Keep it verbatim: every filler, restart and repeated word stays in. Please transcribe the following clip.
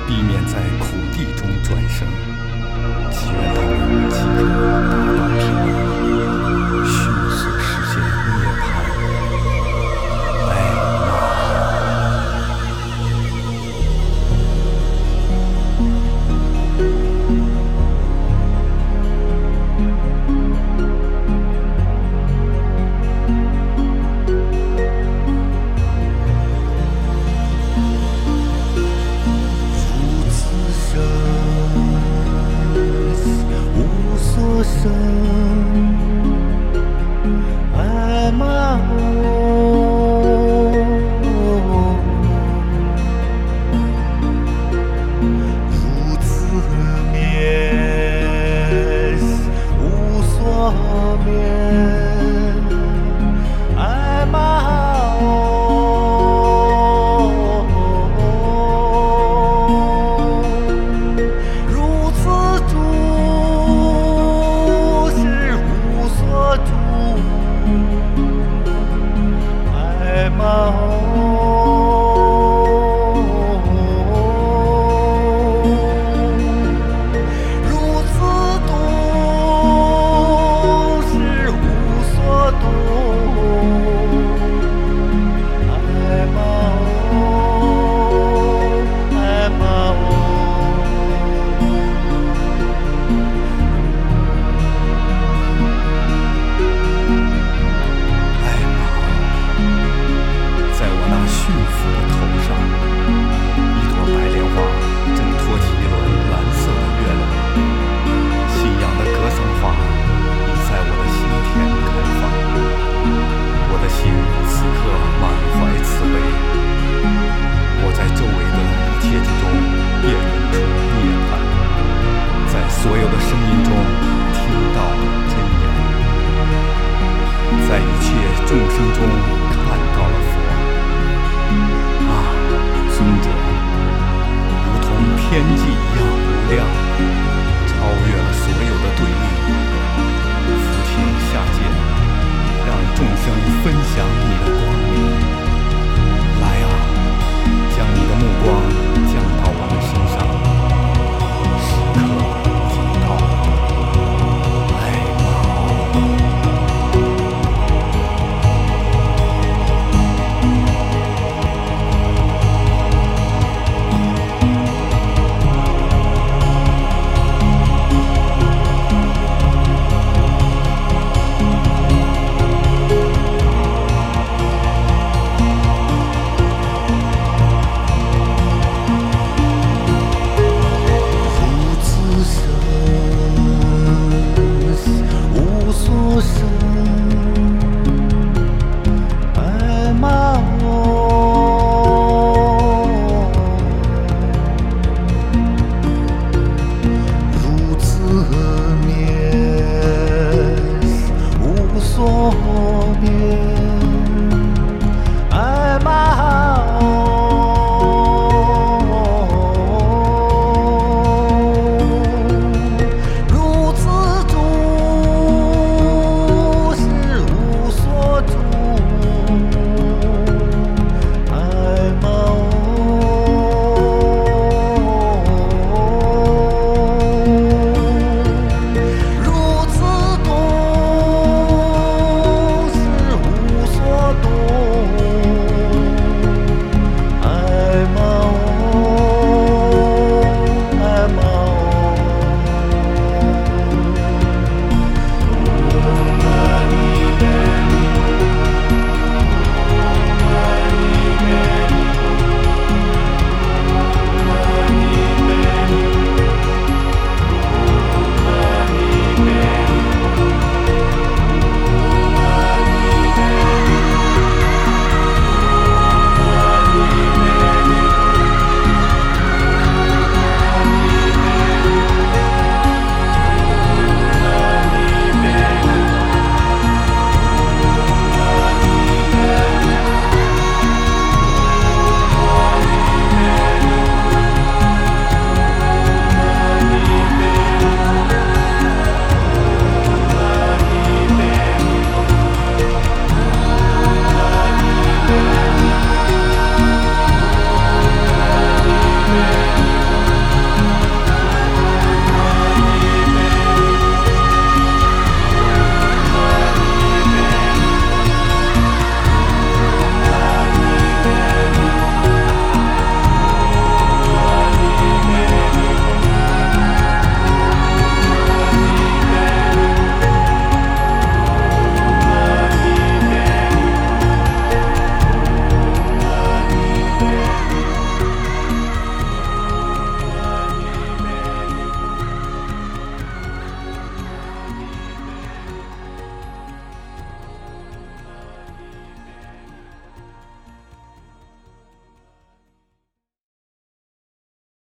避免在苦地中转生，祈愿他们即可达到平安，迅速实现涅槃。哎妈！ 生，爱吗？如此面，无所面，爱吗？如此主。爱吗？如此多是无所多，爱吗？爱吗？ 驯服的头上，一朵白莲花正托起一轮蓝色的月亮。信仰的格桑花已在我的心田开放，我的心此刻满怀慈悲。我在周围的一切之中辨认出涅槃，在所有的声音中听到真言，在一切众生中看到了佛。啊，尊者，如同天际一样无量，超越了所有的对立。扶天下界，让众生分享你的光明。来啊，将你的目光